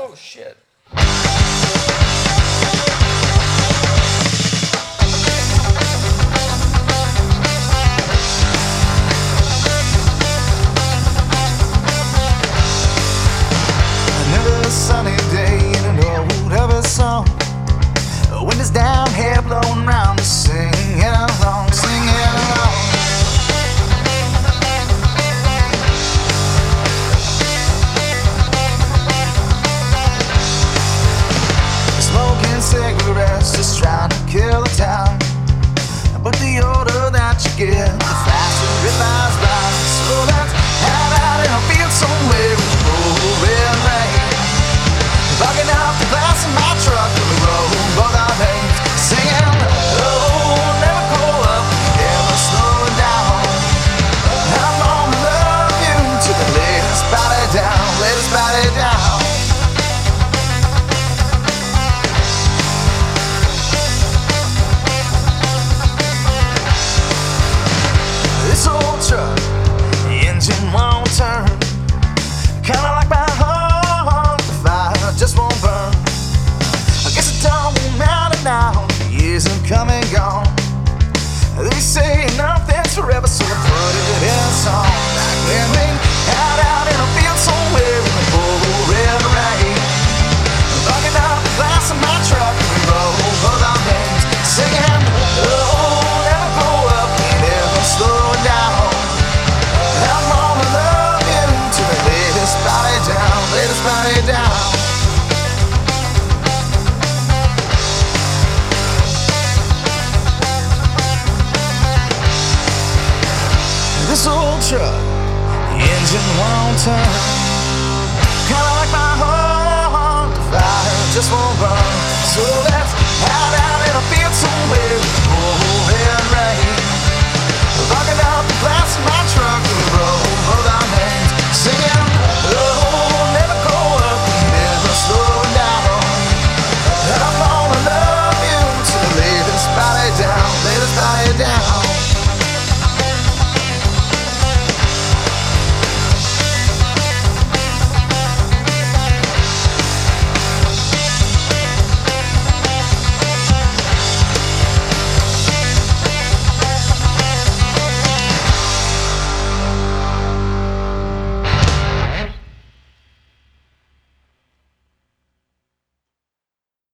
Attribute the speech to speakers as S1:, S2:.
S1: Oh, shit.
S2: Another sunny day in an old ever song. Wind is down, hair blowing round, singing along, singing along. Smoking cigarettes, just trying to kill the time. But the older that you get, the faster it flies by. So let's have out in a field somewhere in the pouring rain. Bugging up the glass in my truck on the road, both our names, singing, oh, never grow up, never slow down. I'm gonna love you till the latest body down, latest body down. This old truck, the engine won't turn, kinda like my heart, the fire just won't burn. I guess it don't matter now, the years have come and gone. They say nothing's forever, so I put it in a song. Like living out in a field somewhere in the pouring rain. Bugging up the glass in my truck and we roll both our names, singing, oh, never grow up, never slow down. I'm gonna love you till the latest body down, latest body down. This old truck, the engine won't turn.